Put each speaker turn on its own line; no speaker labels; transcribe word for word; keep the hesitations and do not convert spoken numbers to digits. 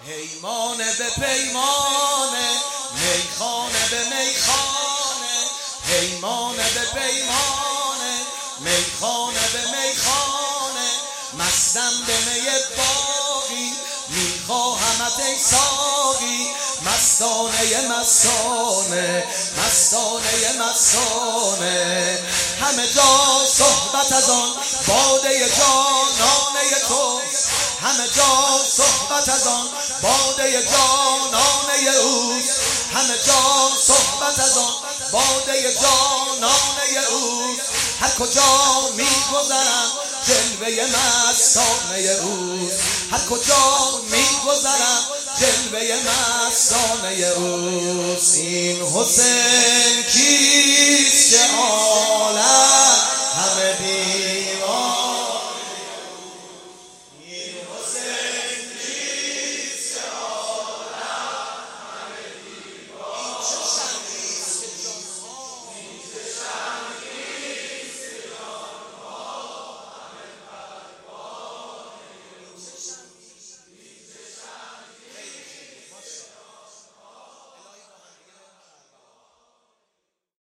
پیمانه به پیمانه، میخانه به میخانه، پیمانه به پیمانه، میخانه به میخانه، مستم به می باقی، میخواهمت ای ساقی، مستانه مستانه، مستانه مستانه. همه جا صحبت از آن باده جانانه توست، همه جا صحبت از آن باده جانانه اوست، همه جا صحبت از آن باده جانانه اوست. هر کجا میگذرم جلوه مستانه اوست، هر کجا میگذرم جلوه مستانه اوست. این حسین کیست که عالم